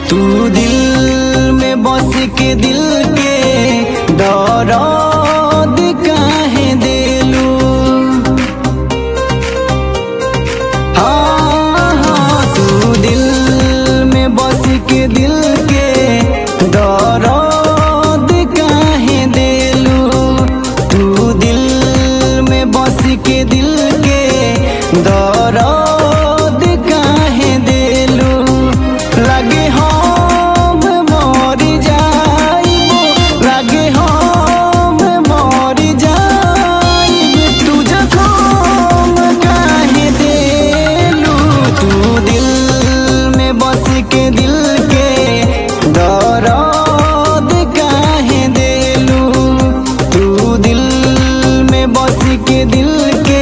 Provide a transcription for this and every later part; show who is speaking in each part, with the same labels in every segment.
Speaker 1: तू दिल में बस के दिल के दर्द काहे देलू। हाँ तू दिल में बस के दिल के दर्द काहे देलू। तू दिल में बस के दिल के दर्द काहे देलू। लगे हम मर जाइबो, लगे हम मर जाइब, तू जखम काहे देलू। तू दिल में बस के दिल के दर्द काहे देलू। तू दिल में बस के दिल के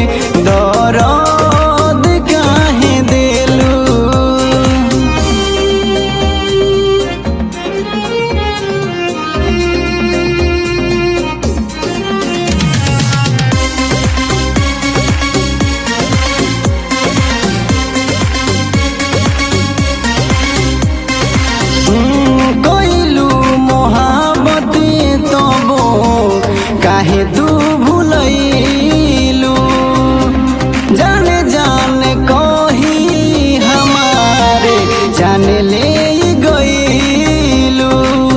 Speaker 1: दर्द काहे देलू। कोइलू मोहब्बत तबो काहे तू भूलैलू। जाने जाने कही हमारे जाने ले गईलू।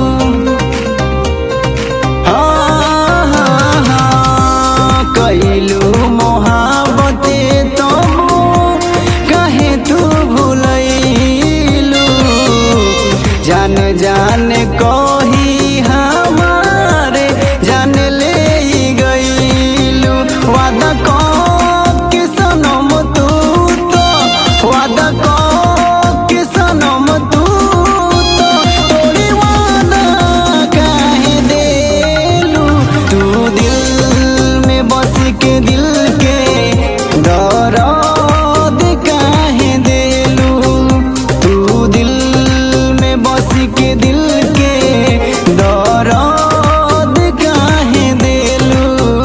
Speaker 1: हाँ कइलू मोहब्बत तबो काहे तू भूलैलू। जान जान कही हमारे जान ले गईलू। वादा के सनम तू तो, वादा के सनम तू तो तोरी वादा काहे देलू। तू दिल में बस के दिल के दर्द काहे देलू। तू दिल में बस के दिल के दर्द काहे देलू।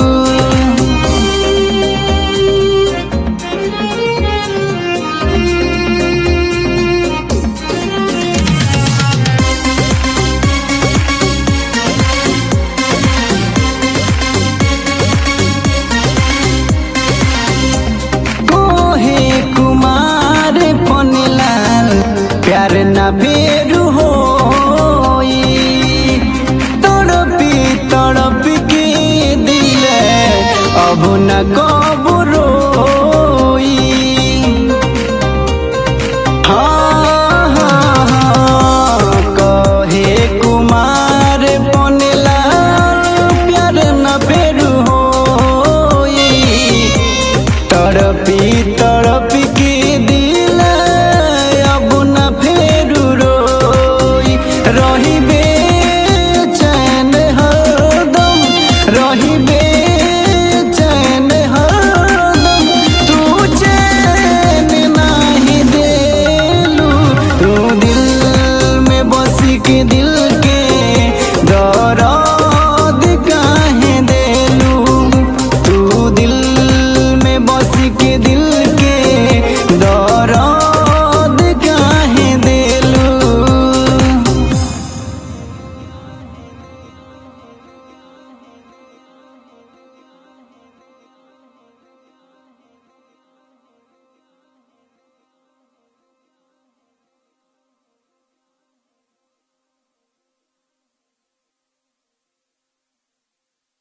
Speaker 1: कोहे कुमार पनलाल प्यार ना फेरू होई। तड़पी तड़पी के दिल अब न कब रोई। हाँ कहे कुमार पनलाल प्यार न फेरू होई। तड़पी तड़पी के दिल अब न फेरू रोई। रही बेचैन हरदम, रही बेचैन हरदम, तू चैन नाही देलू। तू दिल में बस के दिल